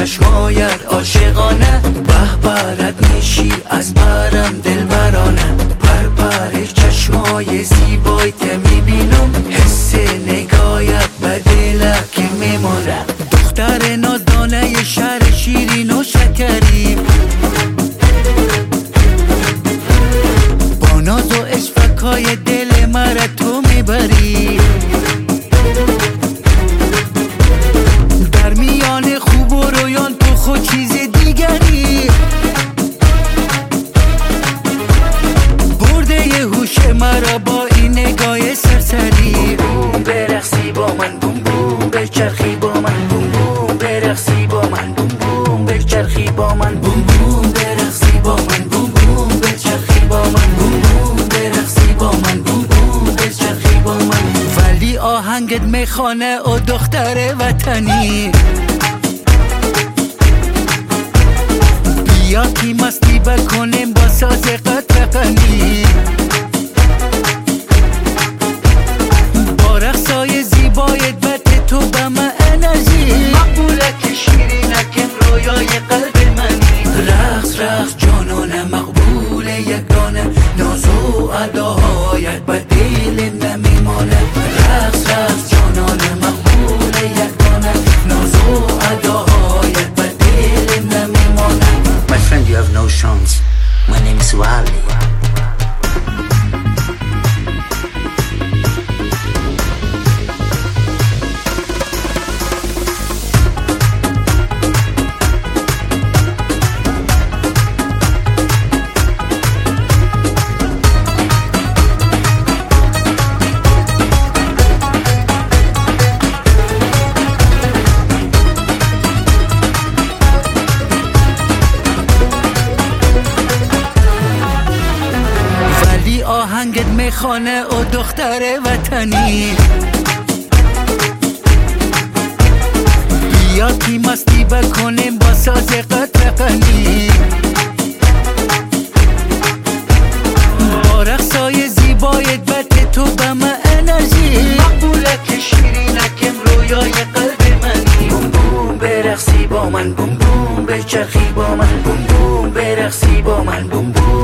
چشمایت عاشقانه، به برد میشی از برم دلبرانه. پر چشمای زیبایت میبینم، حس نگاهت به دلک میمونه. دختر نازدانه شهر شیرین و شکری، با ناز و اشفقای دل مرا تو میبری. در میان خوب و رویان تو خود چیز دیگری، برده یه هوش مرا با این نگاه سرسری. بوم برقصی با من، بوم بوم بچرخی با من، بوم بوم برقصی با من، بوم بوم بچرخی با من، بوم بوم برقصی با من، بوم بوم بچرخی با من، بوم بوم برقصی با من، بوم بوم بچرخی با من. ولی آهنگت میخوانه او دختر وطنی، بیا کی مستی بکنیم با ساز قطرقنی. با رقصای زیبایت بده تو به من انرژی، مقبوله که شیرینکم رویای قلب منی. رقص جانانه مقبوله یگانه، ناز و اداهایت به دل نمیمانه. رقص جانانه مقبوله یگانه، ناز و اداهایت به دل نمیمانه. My friend, you have no chance. My name is Wally. آهنگت میخوانه او دختر وطنی، بیا کی مستی بکنیم با ساز قطرقنی. با رقصای زیبایت بده تو به من انرژی، مقبوله که شیرینکم رویای قلب منی. بوم بوم برقصی با من، بوم بوم بچرخی با من، بوم بوم برقصی با من، بوم بوم